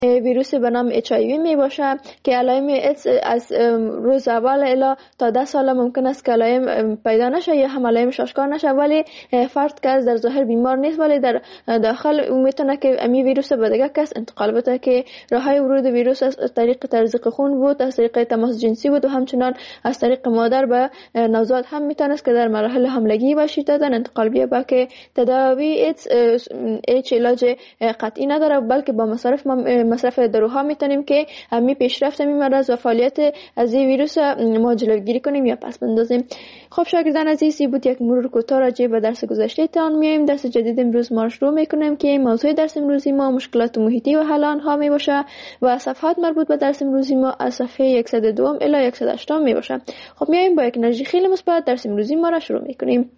ویروس به نام HIV می باشه که علائم ایدز از روز اول الی تا 10 سال ممکن است که علائم پیدا نشه یا هم علائمش آشکار نشه، ولی فرد که در ظاهر بیمار نیست ولی در داخل میتونه که امی ویروس به دیگه کس انتقال بده، که راههای ورود ویروس از طریق تزریق خون بود، از طریق تماس جنسی بود و همچنان از طریق مادر به نوزاد هم میتونه که در مراحل حملگی و شیدت انتقال بیابه، که تداوی ایدز هیچ علاج قطعی نداره، بلکه با مصرف داروها میتونیم که همی پیشرفت می مرض و فعالیت از این ویروس ما جلوگیری کنیم یا پس بندازیم. خب شاگردان عزیز، بود یک مرور کوتاه راجع به درس گذشته تان. میایم درس جدید امروز ما شروع میکنیم که موضوع درس امروزی ما مشکلات محیطی و حل آنها می باشه و صفحات مربوط به درس امروزی ما از صفحه 102 الی 108 می باشه. خب میایم با یک انرژی خیلی مثبت درس امروزی ما را شروع میکنیم.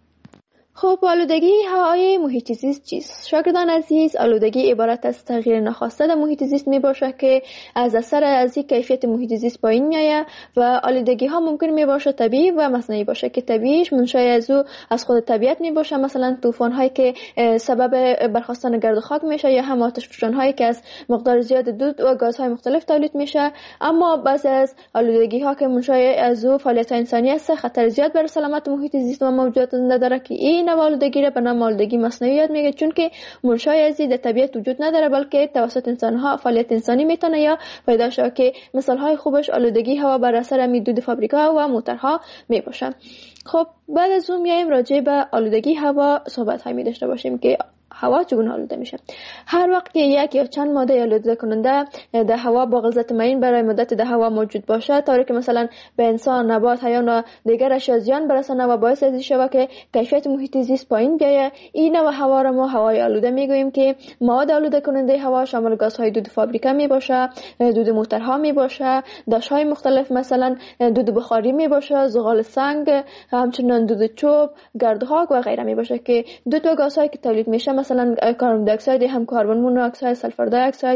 خب آلودگی هوای محیط زیست چیست؟ شاگردان عزیز، آلودگی عبارت از تغییر ناخواسته در محیط زیست می باشه که از اثر از کیفیت محیط زیست پایین میآید و آلودگی ها ممکن می باشه طبیعی و مصنوعی باشه، که طبیعیش منشأ از خود طبیعت می باشه، مثلا طوفان هایی که سبب برخاستن گرد و خاک میشه یا هم آتش فشان هایی که از مقدار زیاد دود و گازهای مختلف تولید میشه. اما بعضی از آلودگی ها که منشأ از فعالیت انسانی است خطر زیاد بر سلامت محیط زیست و موجودات زنده داره، که این نوع آلودگی را به نام آلودگی مصنوعی یاد میگه، چون که منشأ از در طبیعت وجود نداره بلکه توسط انسان ها فعالیت انسانی میتونه یا پیدا شه، که مثال های خوبش آلودگی هوا بر اثر دود فابریکا و موتورها می باشه. خب بعد از اون میایم راجع به آلودگی هوا صحبت هایی داشته باشیم که هوا چگونه آلوده میشه. هر وقت که یک یا چند ماده آلوده کننده در هوا با غلظت معین برای مدت در هوا موجود باشه، طوری که مثلا به انسان، نبات، حیوان و دیگر اشیا زیان برسانه و باعث از شود که کیفیت محیط زیست پایین بیاید، این نوع هوا را ما هوای آلوده میگوییم. که مواد آلوده کننده هوا شامل گازهای دود فابریکا می باشه، دود موتورها می باشه، داشهای مختلف مثلا دود بخاری می باشه، زغال سنگ، همچنین دود چوب، گردها و غیره می باشه، که دو تا گازهایی که تولید میشه مثلا کربن دی اکساید، هم کربن مونوکساید، سلفر دی اکساید،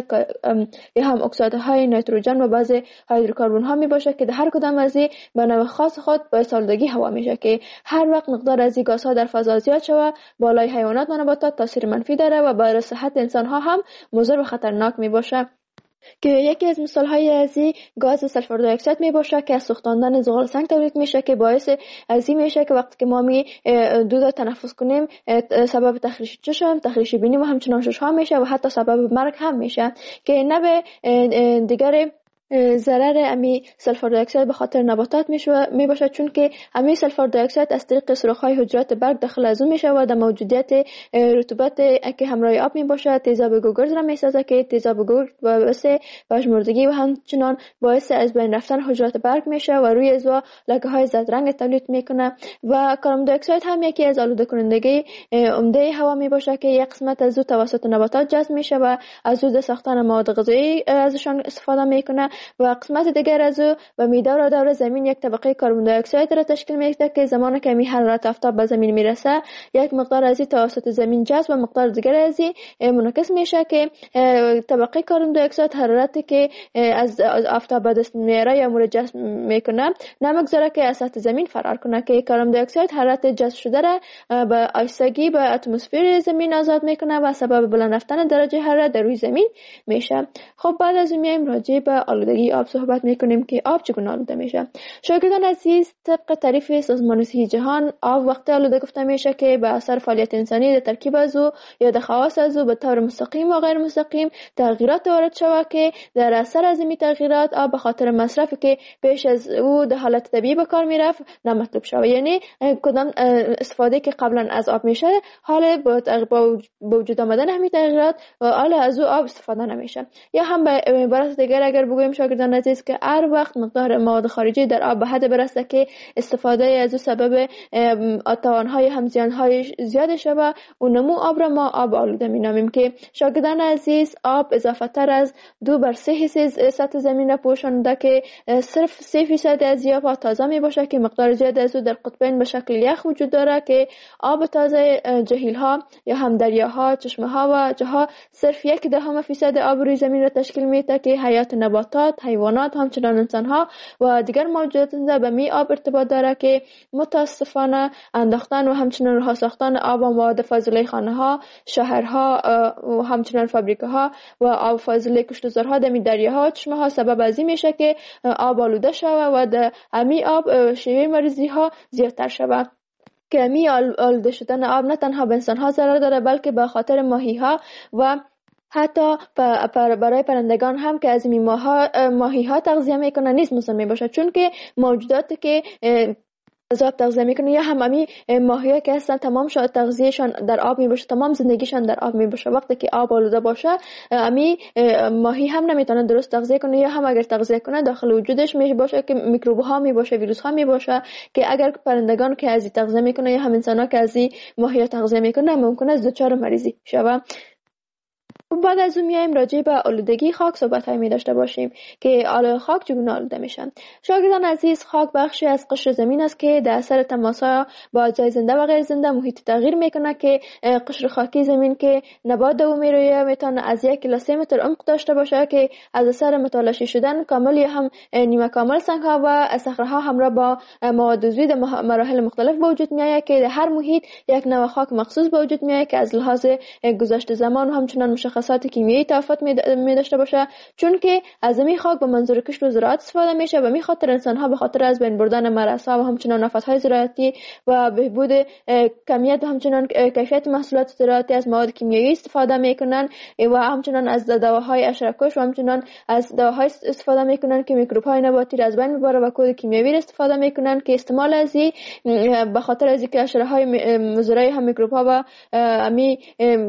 یا هم اکسیدهای نیتروژن و بعضی هیدروکربن ها می باشه، که در هر کدام از این به نوع خاص خود باعث آلودگی هوا میشه. که هر وقت مقدار از این گازها در فضا زیاد شود، بالای حیوانات و نباتات تاثیر منفی داره و برای صحت انسان ها هم مضر و خطرناک می باشه. که یکی از مثال‌های از این گاز سلفر دی اکساید می باشه که از سوختاندن زغال سنگ تولید میشه، که باعث از این میشه که وقتی که ما دود تنفس کنیم سبب تخریش چشم، تخریش بینی و همچنان شش‌ها میشه و حتی سبب مرگ هم میشه. که نه دیگر ضرر امی سلفر دی اکساید به خاطر نباتات می باشه، چون که امی سلفر دی اکساید از طریق سوراخ‌های حجرات برگ داخل از اون میشه و در موجودیت رطوبت که همراه آب می باشه تیزاب گوگرد را میسازه، که تیزاب گوگرد باعث پژمردگی و همچنان باعث از بین رفتن حجرات برگ میشه و روی ازوا لکه‌های زرد رنگ تولید میکنه. و کربن دی اکساید هم یکی از آلوده کنندگی عمده هوا می باشه، که یک قسمت از او توسط نباتات جذب میشه و از او ساختن مواد غذایی ازشان استفاده میکنه و قسمت دیگر از او و میده و دور زمین یک طبقه کربن دی اکساید را تشکیل میده، که زمانی که حرارت آفتاب به زمین میرسه یک مقدار از این توسط زمین جذب و مقدار دیگر از این منعکس میشه، که طبقه کربن دی اکساید حرارتی که از آفتاب به دست میاره یا مورد جذب میکنه نمیگذاره که از سطح زمین فرار کنه، که کربن دی اکساید حرارت جذب شده را به آهستگی به اتمسفر زمین آزاد میکنه و سبب بلند رفتن درجه حرارت در روی زمین میشه. خب بعد از این میایم راجع به آلودگی آب صحبت میکنیم که آب چگونه آلوده میشه. شاگردان عزیز، طبق تعریف سازمان صحی جهان، آب وقتی آلوده گفته میشه که به اثر فعالیت انسانی در ترکیب از او یا در خواص از او به طور مستقیم و غیر مستقیم تغییرات وارد شود، که در اثر از این تغییرات آب به خاطر مصرفی که پیش از او در حالت طبیعی به کار میرفت نامطلوب شود. یعنی کدام استفاده که قبلا از آب میشه حال با وجود آمدن همین تغییرات حال از او آب استفاده نمیشه. یا هم به عبارت دیگر اگر بگوییم شاگردان عزیز که هر وقت مقدار مواد خارجی در آب به حد برسه که استفاده از او سبب توانهای همزیانهای زیاد شود و نمو آب را ما آب آلوده مینامیم. که شاگردان عزیز، آب اضافه تر از 2/3 حصه سطح زمین را پوشانده، که صرف 3% از آب تازه می باشه، که مقدار زیاد از او در قطبین به شکل یخ وجود داره، که آب تازه جهیل ها یا هم دریاها، چشمه ها و جاها صرف 0.1% آب روی زمین را تشکیل میده، که حیات نباتات نباتات، حیوانات و همچنان انسانها و دیگر موجودات زنده به می آب ارتباط داره که متاسفانه انداختن و همچنان رها ساختن آب و مواد فاضله خانه ها، شهرها و همچنان فابریکه ها و آب فاضله کشتزارها در دریاها و چشمه ها سبب از این میشه که آب آلوده شود و در امی آب شیوع مریضی ها زیادتر شود. که امی آلوده شدن آب نه تنها به انسان ها ضرر داره بلکه به خاطر ماهی ها و حتی برای پرندگان هم که از این ماهی ها تغذیه میکنن نیز مضر می باشه، چون که موجوداتی که از آب تغذیه میکنه یا هم امی ماهی ها که هستن تمام تغذیهشان در آب می باشه، تمام زندگیشان در آب می باشه. وقتی که آب آلوده باشه امی ماهی هم نمیتونه درست تغذیه کنه یا هم اگر تغذیه کنه داخل وجودش می باشه که میکروب ها می باشه، ویروس ها می باشه که اگر پرندگان که از این تغذیه میکنه یا هم انسان ها که از این ماهی ها تغذیه میکنه ممکنه از دچار مریضی شوه. بعد از اون میایم راجع به آلودگی خاک صحبت می داشته باشیم که خاک چگونه آلوده میشن. شاگردان عزیز، خاک بخشی از قشر زمین است که در اثر تماس با اجزای زنده و غیر زنده محیط تغییر میکنه که قشر خاکی زمین که نبات دومی روی میتونه از 1 الی 3 متر عمق داشته باشه که از اثر متلاشی شدن کامل یا هم نیمه کامل سنگ ها و صخره ها همراه با مواد عضوی در مراحل مختلف به وجود میآید که در هر محیط یک نوع خاک مخصوص به وجود میآید که از لحاظ گذشت زمان و همچنان مشخصات کیمیایی تفاوت می داشته باشه، چون که از این خاک به منظور کشت و زراعت استفاده میشه و می خاطر انسان ها به خاطر از بین بردن مرزها و همچنان آفت‌های زراعتی و بهبود کمیت و همچنان کیفیت محصولات زراعتی از مواد کیمیایی استفاده میکنن و همچنان از دواهای حشره‌کش و همچنان از دواهای استفاده میکنن که میکروب های نباتی را از بین میبره و کود کیمیایی را استفاده میکنن که استعمال از این به خاطر از اینکه حشره‌های مضر هم میکروب ها و امی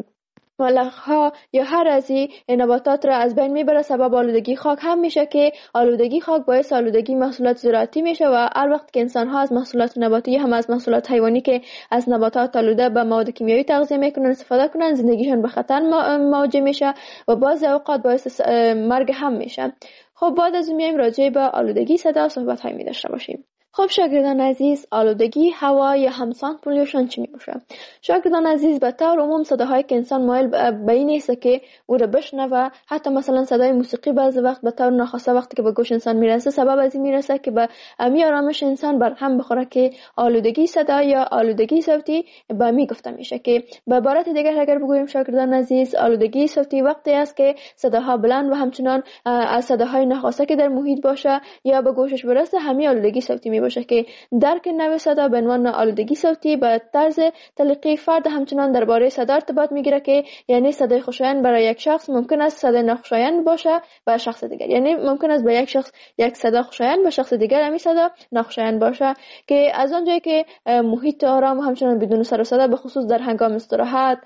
ملخ‌ها یا هر از این نباتات را از بین میبره سبب آلودگی خاک هم میشه که آلودگی خاک باعث آلودگی محصولات زراعتی میشه و هر وقت که انسان ها از محصولات نباتی هم از محصولات حیوانی که از نباتات آلوده به مواد کیمیایی تغذیه میکنن استفاده کنن زندگیشون به خطر مواجه میشه و بعضی اوقات باعث مرگ هم میشه. خب بعد از میایم راجع به آلودگی صدا صحبت های می داشته باشیم. خب شاگردان عزیز، آلودگی هوا یا هم ساوند پولیوشن چی می باشه؟ شاگردان عزیز، به طور عموم صداهایی که انسان مایل به این است که او را بشنوه، حتی مثلا صدای موسیقی بعضی وقت به طور ناخواسته وقتی که به گوش انسان میرسه سبب از این میرسه که به امی آرامش انسان برهم بخوره که آلودگی صدا یا آلودگی صوتی به می گفته میشه. که به عبارت دیگر اگر بگوییم شاگردان عزیز، آلودگی صوتی وقتی است که صداها بلند و همچنان از صداهای ناخواسته که در محیط باشه یا به گوشش برسه همین آلودگی صوتی می باشه که درک نوع صدا به عنوان آلودگی صوتی به طرز تلقی فرد همچنان درباره صدا ارتباط میگیره که یعنی صدای خوشایند برای یک شخص ممکن است صدای ناخوشایند باشه به شخص دیگر، یعنی ممکن است به یک شخص یک صدا خوشایند به شخص دیگر همین صدا ناخوشایند باشه. که از آنجایی که محیط آرام و همچنان بدون سر و صدا به خصوص در هنگام استراحت،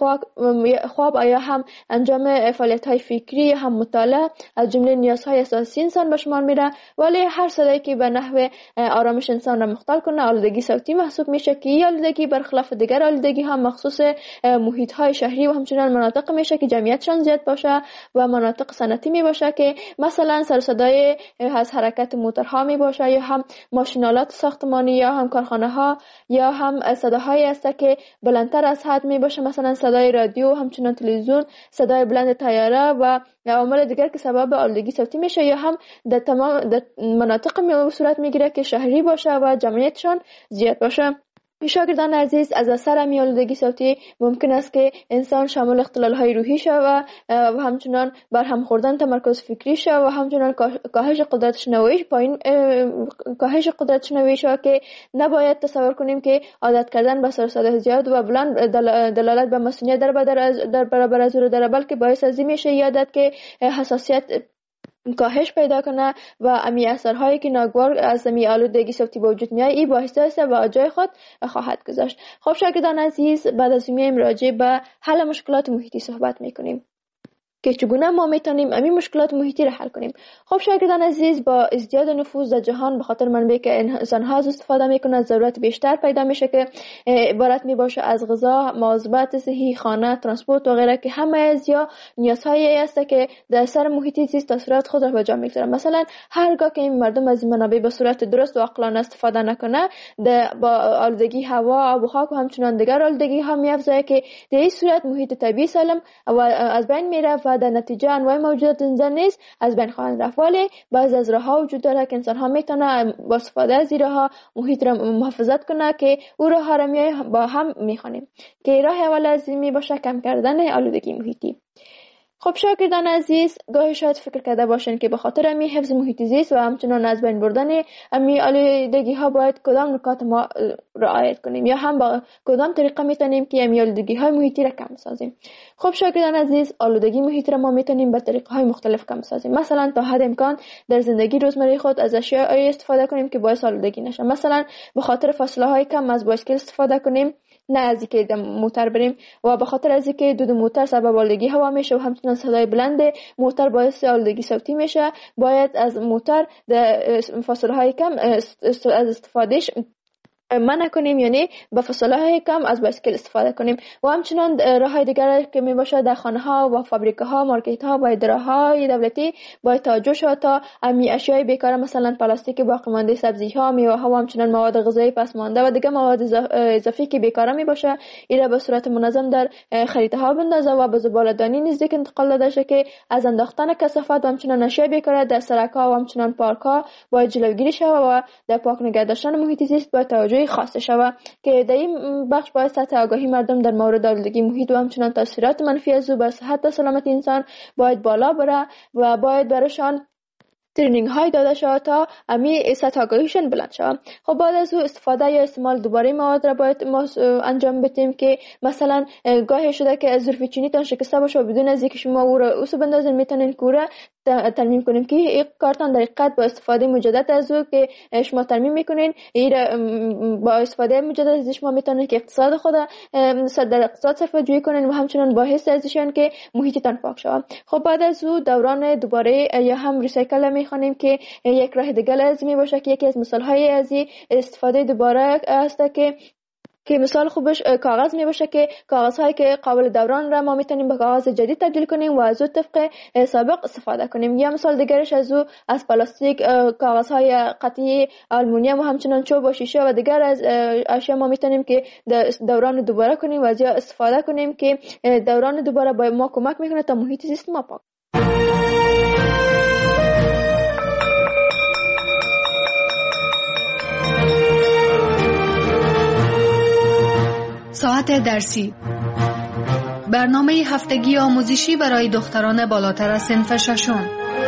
خواب یا هم انجام فعالیت‌های فکری یا هم مطالعه از جمله نیازهای اساسی انسان به شمار میره، ولی هر صدایی که به نحو آرامش انسان را مختل کنه آلودگی صوتی محسوب میشه که این آلودگی برخلاف دیگر آلودگی ها مخصوص محیط های شهری و همچنان مناطق میشه که جمعیتشان زیاد باشه و مناطق صنعتی می باشه که مثلا سر صدای از حرکت موتورها می باشه یا هم ماشینالات ساختمانی یا هم کارخانه ها یا هم صداهایی است که بلندتر از حد می باشه، مثلا صدای رادیو، همچنان تلویزیون، صدای بلند طیاره و عوامل دیگر که سبب آلودگی صوتی میشه یا هم در تمام مناطق صورت میگیره که شهری باشه و جمعیتشان زیاد باشه. شاگردان عزیز، از اثر آلودگی صوتی ممکن است که انسان شامل اختلال‌های روحی شود و همچنان برهم خوردن تمرکز فکری شود و همچنان کاهش قدرت شنوایی شود که نباید تصور کنیم که عادت کردن به سر صدا زیاد و بلند دلالت به مسئولیت در برابر از او داره، بلکه باعث از این میشه عادت که حساسیت کاهش پیدا کنه و امی اثرهایی که ناگوار از امی آلودگی صوتی به وجود میاد این باعث است و جای خود خواهد گذاشت. خب شاگردان عزیز، بعد از میایم راجع به حل مشکلات محیطی صحبت میکنیم که چگونه ما میتونیم همین مشکلات محیطی را حل کنیم. خب شاگردان عزیز، با ازدیاد نفوذ در جهان به خاطر منابعی که انسان‌ها از استفاده میکنند ضرورت بیشتر پیدا میشه که عبارت میباشه از غذا، مواظبت صحی، خانه، ترانسپورت و غیره که همه از یا نیازهایی است که در اثر محیطی زیست تاثیرات خود را به جا میگذارند. مثلا هرگاه که این مردم از این منابع به صورت درست و عاقلانه استفاده نکنه با آلودگی هوا، آب و خاک و همچنان دیگر آلودگی ها میافزاید که در این صورت محیط طبیعی سالم و از بین میره و دفعه در نتیجه انواع موجودات زنده نیز از بین خواهند رفت، ولی بعضی از راه‌ها وجود داره که انسان ها میتونه با استفاده از این راه‌ها محیط را محافظت کنه که او راه‌ها را با هم میخوانیم که راه اول از این می باشه کم کردن آلودگی محیطی. خب شاگردان عزیز، گاهی شاید فکر کرده باشین که به خاطر امی حفظ محیط زیست و همچنان از بین بردن امی آلودگی ها باید کدام نکات ما رعایت کنیم یا هم با کدام طریقه میتونیم که امی آلودگی های محیطی را کم سازیم. خب شاگردان عزیز، آلودگی محیط را ما میتونیم به طریقه های مختلف کم سازیم. مثلا تا حد امکان در زندگی روزمره خود از اشیاء استفاده کنیم که باعث آلودگی نشه. مثلا به خاطر فاصله های کم از بایسکل استفاده کنیم، نه از اینکه موتور بریم، و به خاطر از اینکه دود موتور سبب آلودگی هوا میشه و همچنین صدای بلند موتور باعث آلودگی صوتی میشه، باید از موتور در فاصله های کم از استفادهش منع کنیم، یعنی به فاصله های کم از بایسکل استفاده کنیم. و همچنان راه های دیگر که می باشه در خانه ها و فابریکه ها، مارکت ها، باید راه های دولتی باید توجه شود تا امی اشیای بیکار مثلا پلاستیک باقی مانده، سبزی ها، میوه ها و همچنان مواد غذایی پس مانده و دیگه مواد اضافی که بیکار می باشه اینا به صورت منظم در خریطه ها بندازه و به زباله‌دانی نزدیک انتقال داده شه که از انداختن کثافت و همچنان اشیای بیکار در سرک ها و همچنان پارک ها باید جلوگیری شود و در پاک نگه داشتن محیط زیست باید توجه خاص شود که در این بخش باید سطح آگاهی مردم در مورد آلودگی محیط و همچنان تاثیرات منفی از او بر صحت و سلامت انسان باید بالا بره و باید برشان ترینینگ های داده شود تا امی سطح آگاهیشان بلند شود. خب بعد از او استفاده یا استعمال دوباره مواد را باید ما انجام بدیم که مثلا گاهی شده که ظرف چینی تان شکسته باشه و بدون از اینکه شما او را اوسو بندازین میتونین کوره ترمیم کنیم که یک کارتان در حقیقت با استفاده مجدد از او که شما ترمیم میکنین با استفاده مجدد از شما میتونین که اقتصاد خود در اقتصاد صرفه جویی کنین و همچنان باعث ازشان که محیطتان پاک شود. خب بعد از او دوران دوباره یا هم ریسایکل میخوانیم که یک راه دیگه لازمی باشه که یکی از مثال های از استفاده دوباره است که مثال خوبش کاغذ می باشه که کاغذ هایی که قابل دوران را ما میتونیم به کاغذ جدید تبدیل کنیم و از او طبق سابق استفاده کنیم. یا مثال دیگرش از پلاستیک، کاغذ های قطعی آلومینیوم و همچنان چوب و شیشه و دیگر از اشیا ما میتونیم که دوران دوباره کنیم و از استفاده کنیم که دوران دوباره به ما کمک میکنه تا محیط زیست ما پاک. ساعت درسی، برنامه هفتگی آموزشی برای دختران بالاتر از صنف ششم.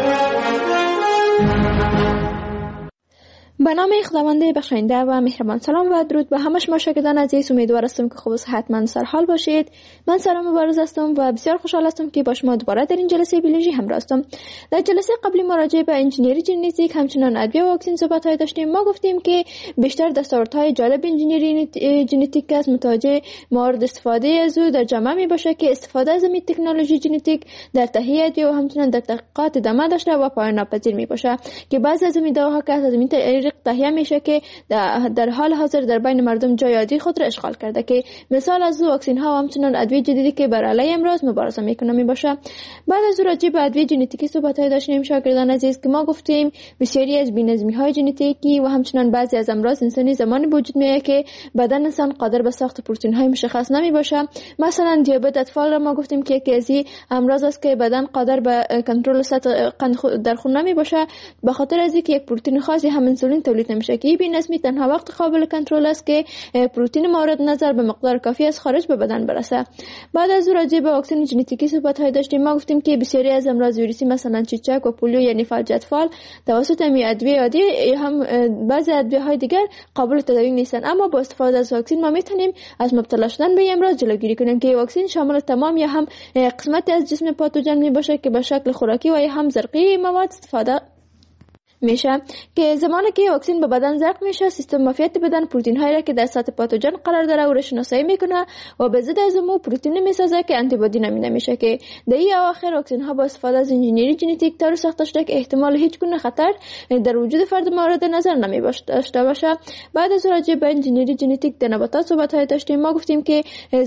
به نام خداوند بخشاینده و مهربان. سلام و درود به همه شما شاگردان عزیز. امیدوار هستم که خوب و صحتمند سرحال باشید. من سلام مبارز هستم و بسیار خوشحال هستم که با شما دوباره در این جلسه بیولوژی همراه هستم. در جلسه قبلی ما راجع به انجینری ژنتیک همچنان ادویه و واکسن صحبت‌های داشتیم. ما گفتیم که بیشتر دستاوردهای جالب انجینری ژنتیک از متوجه مورد استفاده از او در جامعه می باشه که استفاده از این تکنولوژی ژنتیک در تهیه ادویه و همچنان در تحقیقات ادامه داشته و پایان ناپذیر می باشه که بعضی از این دواها که از این تهیه میشه که در حال حاضر در بین مردم جای عادی خود را اشغال کرده که مثال از واکسن ها و همچنان ادویه جدیدی که بر علیه امراض مبارزه میکنه می باشه. بعد از راجع به ادویه ژنتیکی صحبت‌های داشتیم شاگردان عزیز که ما گفتیم بسیاری از بی‌نظمی های ژنتیکی و همچنان بعضی از امراض انسانی زمانی وجود میاد که بدن انسان قادر به ساخت پروتئین های مشخص نمی باشه. مثلا دیابت اطفال را ما گفتیم که یکی از این امراض است که بدن قادر به کنترل سطح قند در خون نمی باشه به خاطر از اینکه یک پروتئین خاصی هم انسولین تولید نمیشه که بی‌نظمی تنها وقت قابل کنترل است که پروتئین مورد نظر به مقدار کافی از خارج به بدن برسه. بعد از راجع به واکسن ژنتیکی صحبت‌های داشتیم. ما گفتیم که بسیاری از امراض ویروسی مثلا چیچک و پولیو یعنی فلج اطفال توسط ادویه عادی هم بعضی ادویه‌های دیگر قابل تداوی نیستن، اما با استفاده از واکسن ما میتونیم از مبتلا شدن به امراض جلوگیری کنیم که واکسن شامل تمام یا هم قسمتی از جسم پاتوژن می باشه که به شکل خوراکی و یا هم زرقی مواد استفاده میشه که زمانی که واکسن به بدن زرق میشه سیستم معافیت بدن پروتئین هایی را که در سطح پاتوژن قرار داره او را شناسایی میکنه و به ضد از اون پروتئین میسازه که آنتی بادی نامیده میشه که در این اواخر واکسن ها با استفاده از انجینری ژنتیک طور ساخته شده که احتمال هیچ گونه خطر در وجود فرد مورد نظر نمی داشته باشه. بعد از راجع به انجینری ژنتیک در نباتات صحبت های داشتیم. ما گفتیم که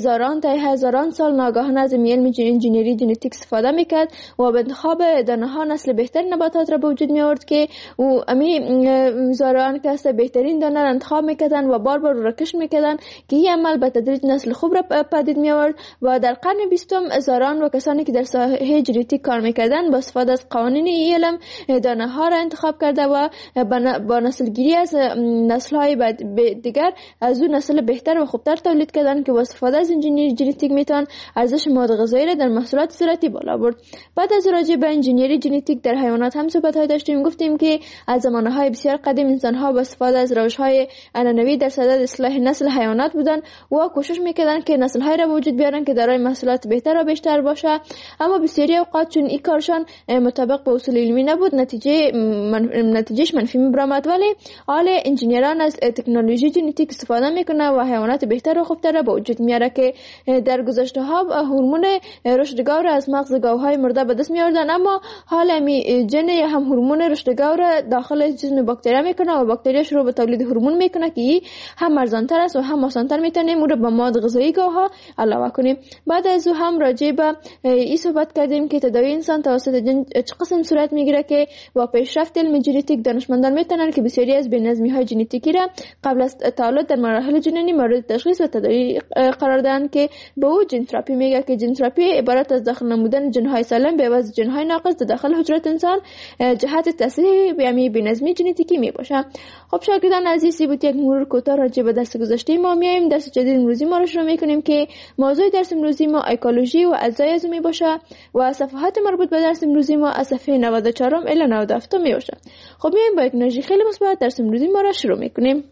هزاران سال ناگهان از علم انجینری ژنتیک استفاده میکرد و به انتخاب دانه ها نسل بهتر نباتات را به وجود می آورد که و امی زارعان که است بهترین دانه را انتخاب میکردن و بار بار رکش میکردن که این عمل به تدریج نسل خوب را پدید می آورد و در قرن 20 زارعان و کسانی که در ساحه ژنتیک کار میکردن با استفاده از قوانین علم دانه ها را انتخاب کرده و با نسل گیری از نسل های دیگر از اون نسل بهتر و خوبتر تولید کردن که با استفاده از انجینیری ژنتیک میتونن ارزش مواد غذایی را در محصولات زراعتی بالا برد. بعد از راجع به انجینیری ژنتیک در حیوانات هم صحبت های داشتیم. گفتیم که از زمانه های بسیار قدیم انسان ها با استفاده از روش های عنعنوی در صدد اصلاح نسل حیوانات بودن و کوشش میکردن که نسل های را وجود بیارن که دارای محصولات بهتر و بیشتر باشه، اما بسیاری اوقات چون این کارشان مطابق با اصول علمی نبود نتیجهش منفی میبرامد. ولی حال انجینیران از تکنولوژی ژنتیک استفاده میکنه و حیوانات بهتر و خوبتر را به وجود میاره که در گذشته ها هورمون رشد گاو را از مغز گاوهای مرده به دست میآوردن، اما حالا می جن هم هورمون رشد گاو را داخل جسم باکتریا میکنه و باکتریا شروع به تولید هورمون میکنه که هم ارزانتر است و هم آسانتر میتونیم اون رو به مواد غذایی گاوها علاوه کنیم. بعد از او هم راجع به این صحبت کردیم که تداوی انسان توسط جن چه قسم صورت میگیره که با پیشرفت علم ژنتیک دانشمندان میتونن که بسیاری از بی‌نظمی های ژنتیکی را قبل از تولد در مراحل جنینی مورد تشخیص و تداوی قرار دهند که به او ژن تراپی میگه که ژن تراپی عبارت از داخل نمودن ژن های سالم به عوض ژن های ناقص در داخل حجرات انسان جهت تصحیح بی‌نظمی ژنتیکی میباشه. خب شاگردان عزیز، بود یک مرور کوتاه راجع به درس گذشته ما. میایم درس جدید امروزی ما رو شروع میکنیم که موضوع درس امروزی ما اکولوژی و اجزای عضوی باشه و صفحات مربوط به درس امروزی ما از صفحه 94 الی 97 میباشه. خب میایم با یک انرژی خیلی مثبت درس امروزی ما رو شروع میکنیم.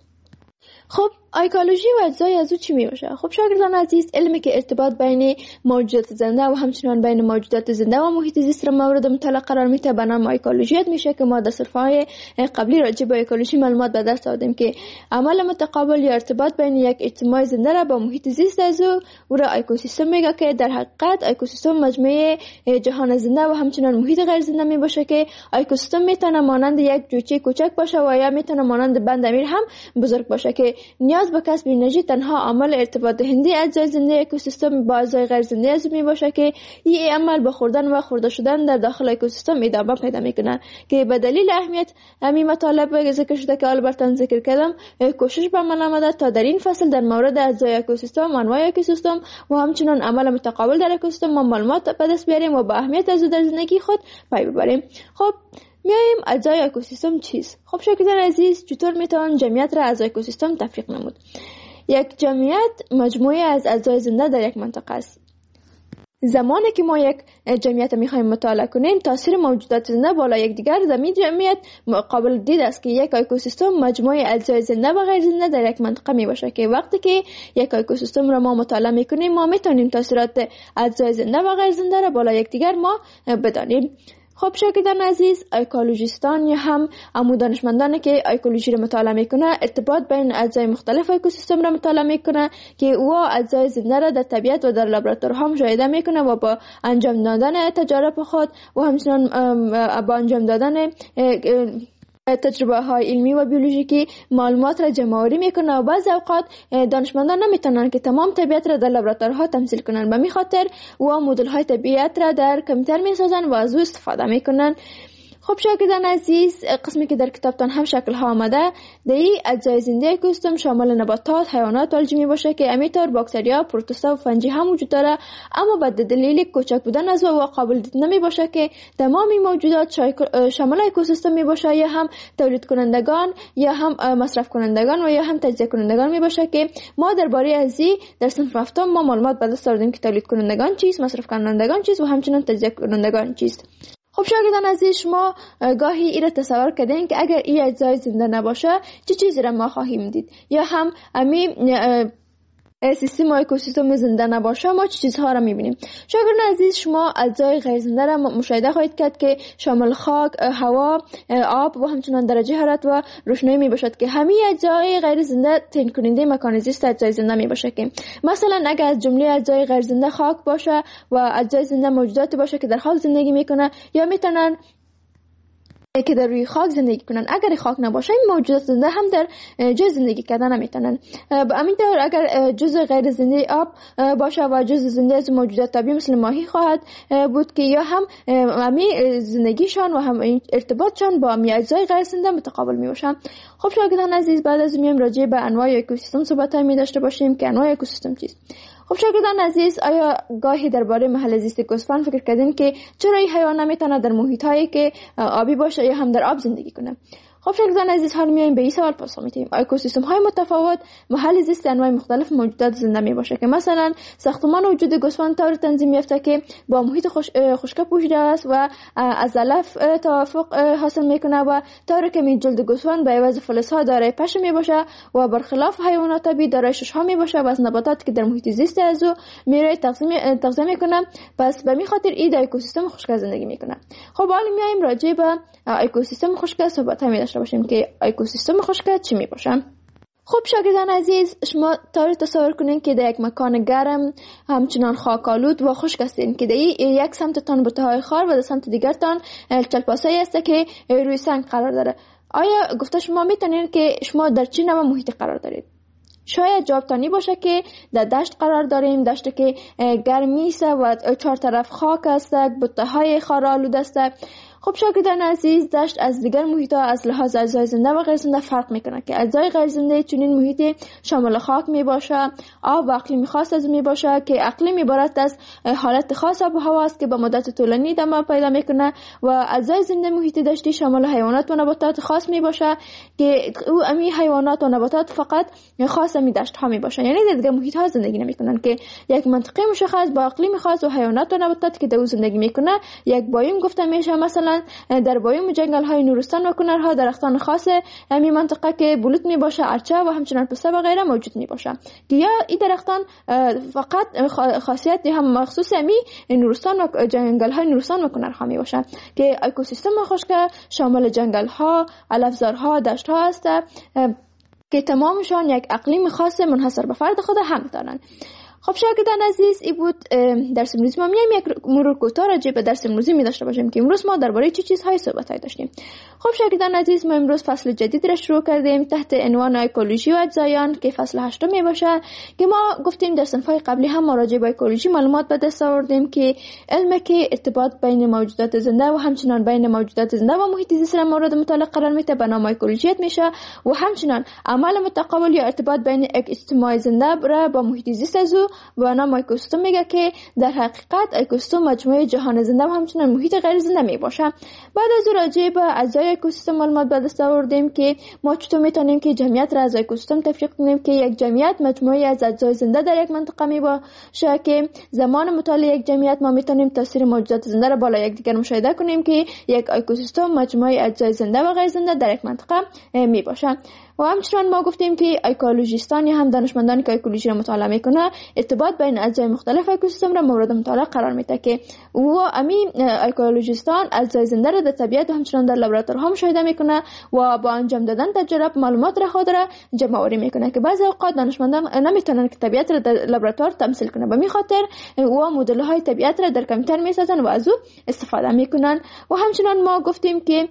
خب اکولوژی و اجزای عضو چی میباشه؟ خب شاگردان عزیز، علمی که ارتباط بین موجودات زنده و همچنان بین موجودات زنده و محیط زیست را مورد مطالعه قرار میده به نام اکولوژی میشه که ما در صفحه‌های قبلی راجع به اکولوژی معلومات به دست آوردیم که عمل متقابل یا ارتباط بین یک اجتماع زنده را با محیط زیست عضو او را اکوسیستم میگه که در حقیقت اکوسیستم مجموعه جهان زنده و همچنان محیط غیر زنده میباشه که اکوسیستم میتونه مانند یک جوجه کوچک باشه و یا میتونه مانند بند امیر هم بزرگ باشه که نیاز به کسب انرژی تنها عامل ارتباط دهنده اجزای زنده اکوسیستم با اجزای غیر زنده عضو میباشه که این عمل به خوردن و خورده شدن در داخل اکوسیستم ادامه پیدا میکنه که به دلیل اهمیت همین مطالب ذکر شده که البته ذکر کردم کوشش به عمل آمده تا در این فصل در مورد اجزای اکوسیستم، انواع اکوسیستم و همچنان عمل متقابل در اکوسیستم ما معلومات به دست بیاریم و به اهمیت عضو در زندگی خود پی ببریم. خب میایم اجزای اکوسیستم چیست؟ خب شاگردان عزیز، چطور میتوان جمعیت را از اکوسیستم تفریق نمود؟ یک جمعیت مجموعه از اجزای زنده در یک منطقه است. زمانی که ما یک جمعیت میخوایم مطالعه کنیم، تاثیر موجودات زنده بالا یکدیگر زمین جمعیت قابل دید است که یک اکوسیستم مجموعه اجزای زنده و غیر زنده در یک منطقه میباشه که وقتی که یک اکوسیستم را ما مطالعه میکنیم ما میتونیم تاثیرات اجزای زنده و غیر زنده را بالا یکدیگر ما بدانیم. خب شاگردان عزیز، اکولوژیستان یا هم دانشمندانی که اکولوژی را مطالعه میکنه ارتباط بین اجزای مختلف اکوسیستم را مطالعه میکنه که او اجزای زنده را در طبیعت و در لابراتوارها مشاهده میکنه و با انجام دادن تجارب خود و همچنان با انجام دادن تجربه های علمی و بیولوژیکی معلومات را جمع‌آوری میکنه و بعضی اوقات دانشمندان نمیتونن که تمام طبیعت را در لابراتوارها تمثیل کنن، به همین خاطر و مدل های طبیعت را در کامپیوتر میسازن و از او استفاده میکنن. خب شاگردان عزیز، قسمی که در کتابتان هم شکل ها آمده در این اجزای زنده اکوسیستم شامل نباتات، حیوانات و الجی باشه که همینطور باکتریا، پروتوزا و فنجی هم وجود داره، اما به دلیل کوچک بودن از و قابل دید نمی باشه که تمام موجودات شامل اکوسیستم می باشه یا هم تولید کنندگان یا هم مصرف کنندگان و یا هم تجزیه کنندگان می باشه که ما درباره از این در صنف هفتم ما معلومات به دست آوردیم که تولید کنندگان چیست، مصرف کنندگان چیست و همچنین تجزیه کنندگان چیست. خب شاگردان عزیز، شما گاهی این را تصور کردین که اگر این اجزای زنده نباشه چه چیزی را ما خواهیم دید، یا هم سیستم اکوسیستم زنده نباشه ما چه چیزها را میبینیم. شاگردان عزیز، شما اجزای غیر زنده را مشاهده خواهید کرد که شامل خاک، هوا، آب و همچنان درجه حرارت و روشنایی میباشد که همه اجزای غیر زنده تعیین کننده مکان زیست اجزای زنده میباشه که مثلا اگر از جمله اجزای غیر زنده خاک باشه و اجزای زنده موجوداتی باشه که در خاک زندگی میکنه یا میتونن که در روی خاک زندگی کنن. اگر خاک نباشه این موجودات زنده هم در جای زندگی کردن نمیتونن. همینطور اگر جزء غیر زنده آب باشه و جزء زنده از موجودات طبیعی مثل ماهی خواهد بود که یا هم همی زندگیشان و هم ارتباطشان با اجزای غیر زنده متقابل می باشن. خب شاگردان عزیز، بعد از میایم راجع به انواع اکوسیستم صحبت می داشته باشیم که انواع اکوسیستم چیست. خب شاگردان عزیز، آیا گاهی درباره محل زیست گوسفند فکر کردین که چرا این حیوان نمیتونه در محیط هایی که آبی باشه یا هم در آب زندگی کنه؟ خب شاگردان عزیز، حالا میایم به این سوال پاسخ میدیم. اکوسیستم های متفاوت محل زیست انواع مختلف موجودات زنده می باشه که مثلا ساختمان وجود گوسفند طور تنظیم یافته که با محیط خشک پوشیده است و از علف توافق حاصل میکنه و طوری که جلد گوسفند به عوض فلز ها دارای پشه می باشه و برخلاف حیوانات طبیعی دارای شش ها می باشه و از نباتات که در محیط زیست از او میره تغذیه میکنه. پس به می خاطر این اکوسیستم خشک زندگی میکنه. خب حالا میایم راجع به اکوسیستم خشک صحبت می داشته باشیم که اکوسیستم خشک چی می باشه. خب شاگردان عزیز، شما طوری تصور کنین که در یک مکان گرم همچنان خاک‌آلود و خشک هستین که در یک سمتتان بوته‌های خار و در سمت دیگرتان چلپاسایی است که روی سنگ قرار داره. آیا گفته شما میتونین که شما در چه نوع محیطی قرار دارید؟ شاید جوابتانی باشه که در دشت قرار داریم، دشت که گرمی است و چهار طرف خاک است، بوته‌های خارآلود است. خب شاگردان عزیز، دشت از دیگر محیط‌ها از لحاظ اجزای زنده و غیر زنده فرق میکنه که اجزای غیر زنده چنین محیطی شامل خاک میباشه، آب و اقلیم خاص از میباشه که اقلیم عبارت از حالت خاص آب و هوا است که با مدت طولانی ادامه پیدا میکنه و اجزای زنده محیط دشتی شامل حیوانات و نباتات خاص میباشه که او امی حیوانات و نباتات فقط خاص امی دشت ها میباشه، یعنی در دیگر محیط ها زندگی نمیکنن که یک منطقه مشخص با اقلیم خاص و حیوانات و نباتات که در او زندگی میکنه یک بایوم گفته میشه. مثلا در بایوم جنگل های نورستان و کنرها درختان خاص همین منطقه که بلوط می باشه، ارچه و همچنان پسته و غیره موجود می باشه که یا این درختان فقط خاصیت هم مخصوص همین نورستان و جنگل های نورستان و کنرها می باشه که اکوسیستم خشک شامل جنگل ها، علفزارها، دشت ها است که تمامشان یک اقلیم خاص منحصر به فرد خود هم دارند. خب شاگردان عزیز، این بود درس امروزی ما. میایم یک مرور کوتاه راجع به درس امروزی می داشته باشیم که امروز ما درباره چه چیزهای صحبت داشتیم. خب شاگردان عزیز، ما امروز فصل جدید را شروع کردیم تحت عنوان اکولوژی و اجزایان که فصل 8 می باشه که ما گفتیم در صنف‌های قبلی هم ما راجع به اکولوژی معلومات به دست آوردیم که علمی که ارتباط بین موجودات زنده و همچنان بین موجودات زنده و محیط زیست را مورد مطالعه قرار میده به نام اکولوژی میشه و همچنان عمل متقابل یا ارتباط بین اکوسیستم‌های زنده را با محیط زیست از و نام اکوسیستم میگه که در حقیقت اکوسیستم مجموعه جهان زنده و همچنان محیط غیر زنده می باشه. بعد از راجع به اجزای اکوسیستم معلومات به دست آوردیم که ما چطور میتونیم که جمعیت را از اکوسیستم تفکیک کنیم که یک جمعیت مجموعه از اجزای زنده در یک منطقه می باشه که زمان مطالعه یک جمعیت ما میتونیم تاثیر موجودات زنده را بالا یکدیگر مشاهده کنیم که یک اکوسیستم مجموعه اجزای زنده و غیر زنده در یک منطقه می باشه. و همچنان ما گفتیم که اکولوژیستان یا هم دانشمندانی که اکولوژی را مطالعه میکنه ارتباط بین اجزای مختلف اکوسیستم را مورد مطالعه قرار میده که و همین اکولوژیستان اجزای زنده را در طبیعت و همچنان در لابراتوارها مشاهده میکنه و با انجام دادن تجربه معلومات را خود را جمع آوری میکنه که بعضی اوقات دانشمندان نمیتونن که طبیعت را در لابراتوار تمثیل کنه، به می خاطر و مدل های طبیعت را در کامپیوتر میسازن و از او استفاده میکنن. و همچنان ما گفتیم که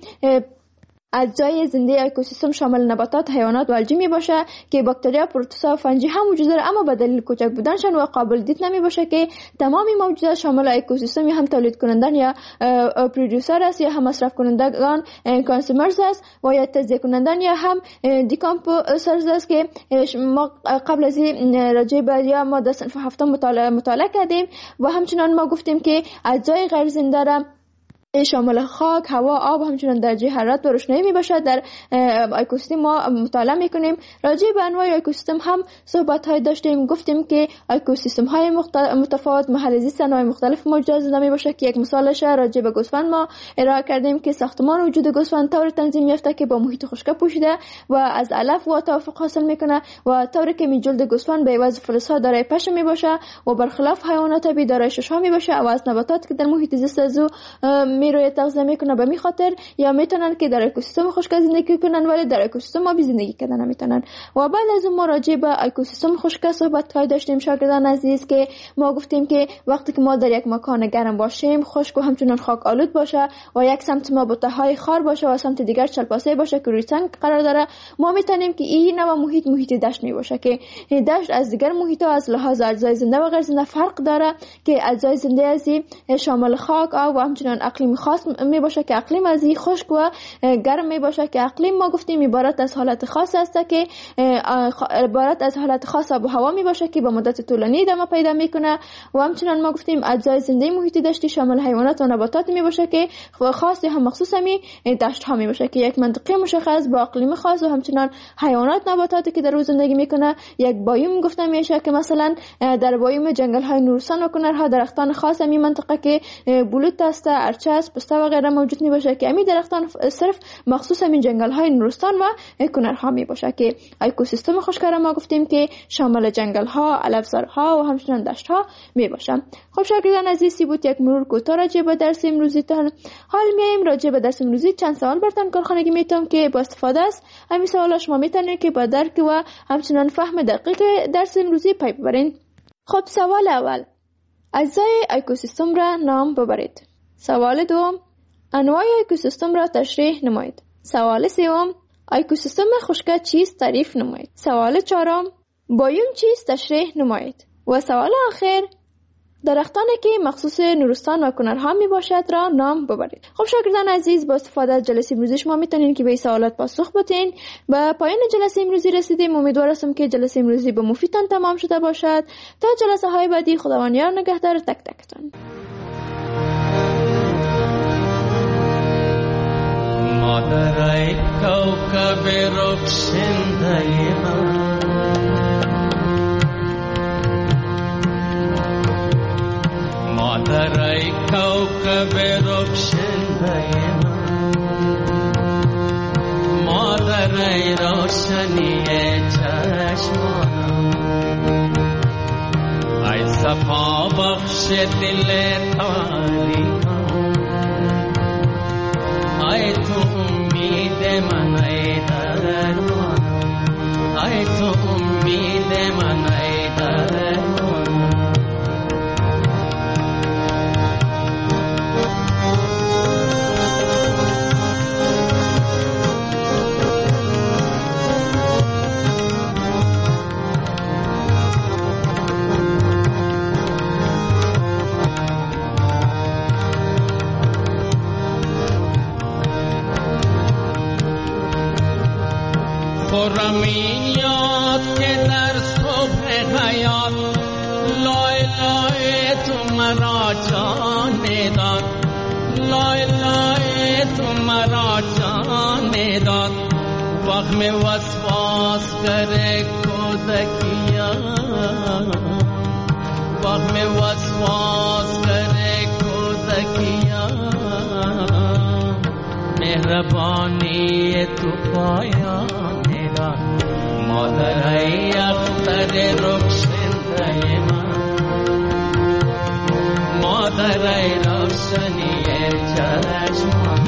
اجزای زنده اکوسیستم شامل نباتات، حیوانات و الجی می باشه که باکتریا، پروتوزا و فنجی هم وجود داره، اما به دلیل کوچک بودنشان و قابل دید نمی باشه که تمامی موجودات شامل اکوسیستم یا هم تولید کنندگان یا پرودوسر است یا هم مصرف کنندگان کانسومرز است و یا تجزیه کنندگان یا هم دیکامپوزرز است که ما قبل از این راجع به یا ما در صنف هفتم مطالعه کردیم. و همچنان ما گفتیم که اجزای غیر زنده را شامل خاک، هوا، آب همچنان درجه حرارت و روشنایی می باشد. در اکوسیستم ما مطالعه میکنیم. راجع به انواع اکوسیستم هم صحبت های داشتیم. گفتیم که اکوسیستم های متفاوت محل زیست انواع مختلف موجودات زنده می باشه که یک مثالش راجع به گوسفند ما ارائه کردیم که ساختمان وجود گوسفند طور تنظیم یافته که با محیط خشک پوشیده و از علف و توافق حاصل میکنه و طوری که جلد گوسفند به عوض فلزها دارای پشه می باشه و برخلاف حیوانات طبیعی دارای شش ها می باشه و از نباتات که در محیط زیست از میروی تغذیه میکنه به می خاطر یا میتونن که در اکوسیستم خشک زندگی کنن ولی در اکوسیستم آبی زندگی کردن نمیتونن. و بعد از اون ما راجع به اکوسیستم خشک صحبت داشتیم شاگردان عزیز که ما گفتیم که وقتی که ما در یک مکان گرم باشیم خشک و همچنان خاک آلود باشه و یک سمت ما بوته‌های خار باشه و سمت دیگر چلپاسه باشه که روی سنگ قرار داره، ما میتونیم که این نوع محیط دشت می باشه که دشت از دیگر محیط ها از لحاظ اجزای زنده و غیر زنده فرق داره که اجزای زنده از شامل خاک آب و همچنان اقلیم خاص می باشه که اقلیم از خشک و گرم می باشه که اقلیم ما گفتیم عبارت از حالت خاص است که عبارت از حالت خاص آب و هوا می باشه که به مدت طولانی ادامه پیدا میکنه و همچنان ما گفتیم اجزای زنده محیط دشتی شامل حیوانات و نباتات می باشه که خاص هم مخصوص همی دشت ها می باشه که یک منطقه مشخص با اقلیم خاص و همچنان حیوانات نباتاتی که در روز زندگی میکنه. یک بایوم گفته میشه که مثلا در بایوم جنگل های نورستان و کنرها درختان خاص همی منطقه که بلوط است، ارچه است، پسته و غیره موجود می باشه که همی درختان صرف مخصوص همین جنگل های نورستان و کنرها می باشه که اکوسیستم خشک را ما گفتیم که شامل جنگل ها، علفزارها و همچنان دشت ها می باشه. خب شاگردان عزیزی بود یک مرور کوتاه راجع به درس امروزی تان. حال میایم راجع به درس امروزی چند سوال براتون کارخانگی میتونم که با استفاده است همین سوالا شما میتونید که با درک و همچنان فهم دقیق درس امروزی پی ببرین. خب سوال اول، اجزای اکوسیستم را نام ببرید. سوال دوم، انواع اکوسیستم را تشریح نمایید. سوال سوم، اکوسیستم خشک چیست تعریف نمایید. سوال چهارم، بایوم چیست تشریح نمایید. و سوال آخر، درختانی که مخصوص نورستان و کنرها می باشد را نام ببرید. خب شاگردان عزیز با استفاده از جلسه امروزی شما میتونین که به این سوالات پاسخ بدین. به پایان جلسه امروزی رسیدیم. امیدوارم که جلسه امروزی به مفیدتان تمام شده باشد. تا جلسه های بعدی خداوند یار نگهدار تک تکتان. مادرای کوكب رخشنده من، مادرای کوكب رخشنده من، مادرای روشنی چشمانم، ای صفا بخش دل تاریکم، ای تو امید من ای درمان، ای تو امید من ای درمان. خورمین یاد که در صبح حیات لای لای تو مرا جان داد، لای لای تو مرا جان داد. وقت میں وسواس کرے کودکیا، وقت میں وسواس کرے کودکیا، مهربانی تو پایان مادرای اختر رخشنده من، مادرای روشنی چشمان.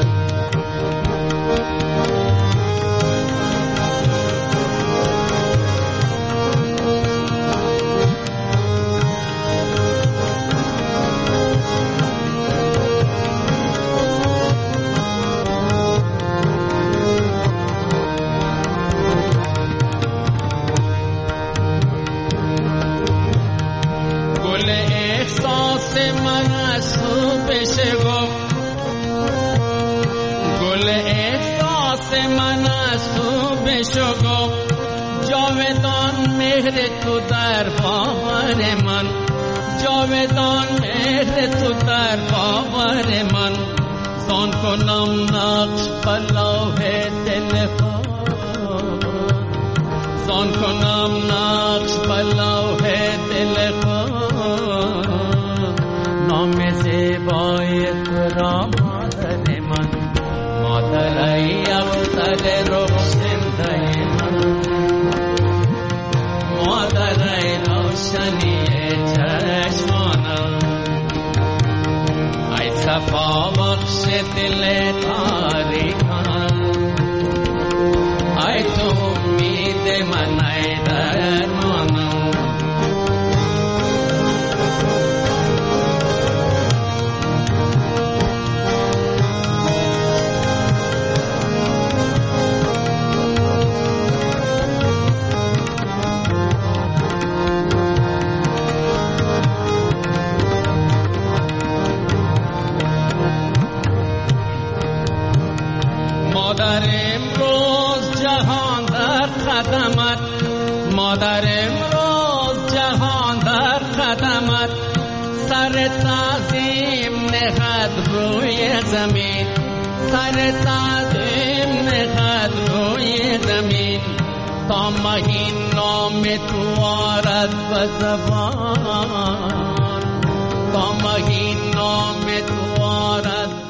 احساس من از تو بشگو، گل احساس من از تو بشگو، جاودان مهر تو در باور من، جاودان مهر تو در باور من. زان کنم نقش بلوح دل خود، زان کنم نقش بلوح دل خود. نام زیبای تو را مادر من، مادرای اختر رخشنده من، مادرای روشنی چشمانم، ای شفا بخش دل تاریکان ای تو امید من ای درمانم مادر امروز جهان در قدمت مادر امروز جهان در قدمت سر تعظیم نهد روی زمین سر تعظیم نهد روی زمین تا مهین نام تو آرد به زبان تا مهین نام تو آرد